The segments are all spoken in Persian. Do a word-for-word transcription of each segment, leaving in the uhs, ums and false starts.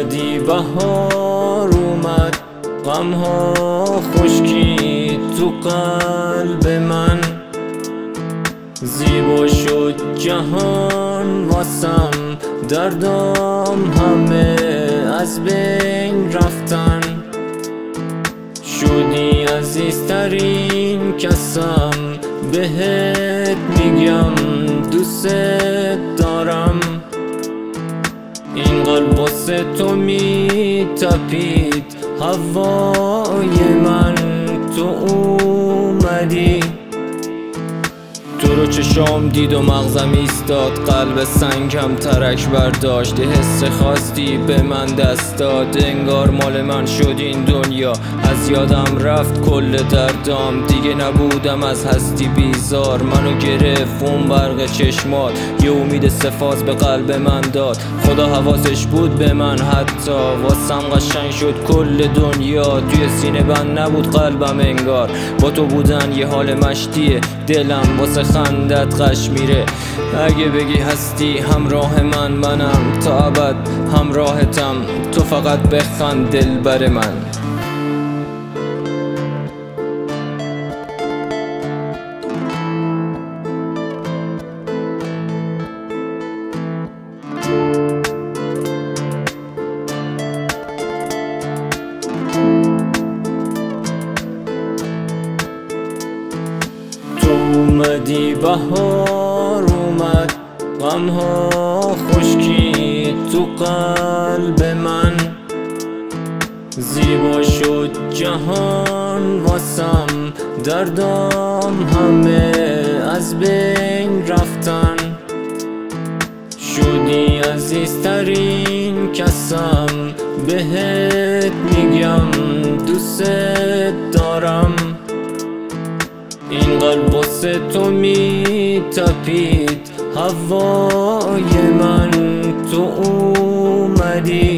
اومدی بهار اومد، غمها خشکی تو قلب من. زیبا شد جهان واسم، دردام همه از بین رفتن. شدی عزیزترین کسم، بهت میگم دوست دارم. این قلب واسه تو میتپید، هوای من تو اومدی. تو رو چشام دید و مغزم ایستاد، قلب سنگم ترک برداشت. حس خواستی به من دست داد، انگار مال من شد این دنیا. از یادم رفت کل دردام، دیگه نبودم از هستی بیزار. منو گرفت اون برق چشمات، یه امید سفاز به قلب من داد. خدا حواسش بود به من، حتی واسم قشنگ شد کل دنیا. توی سینه بند نبود قلبم انگار، با تو بودن یه حال مشتیه. دلم واسه خندت قش میره، اگه بگی هستی همراه من، منم تا ابد همراهتم. تو فقط بخند دلبر من. اومدی بهار اومد، غمها خشکی تو قلب من. زیبا شد جهان واسم، دردام همه از بین رفتن. شدی عزیزترین کسم، بهت میگم دوست دارم. این قلب واسه تو میتپید، هوای من تو اومدی.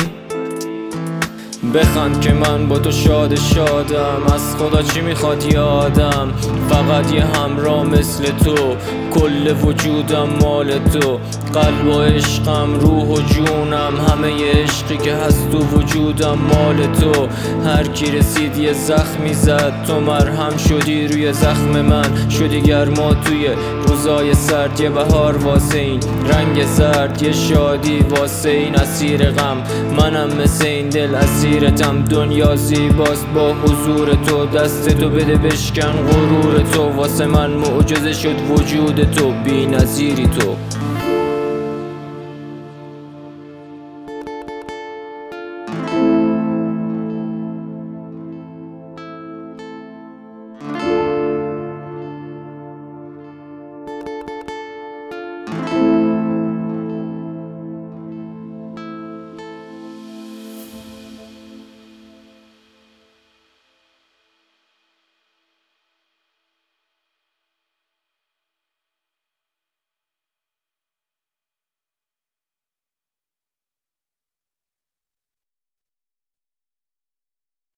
بخند که من با تو شاد شادم، از خدا چی میخواد یادم. فقط یه همراه مثل تو، کل وجودم مال تو. قلب و عشقم، روح و جونم، همه ی عشقی که هست تو وجودم مال تو. هر کی رسید یه زخمی زد، تو مرهم شدی روی زخم من. شدی گرما توی روزای سرد، یه بهار واسه این رنگ زرد، یه شادی واسه این اسیر غم. منم مثل این دل اسیرتم، دنیا زیباست با حضور تو. دست تو بده بشکن غرور تو، واسه من معجزه شد وجود تو، بی نظیری تو.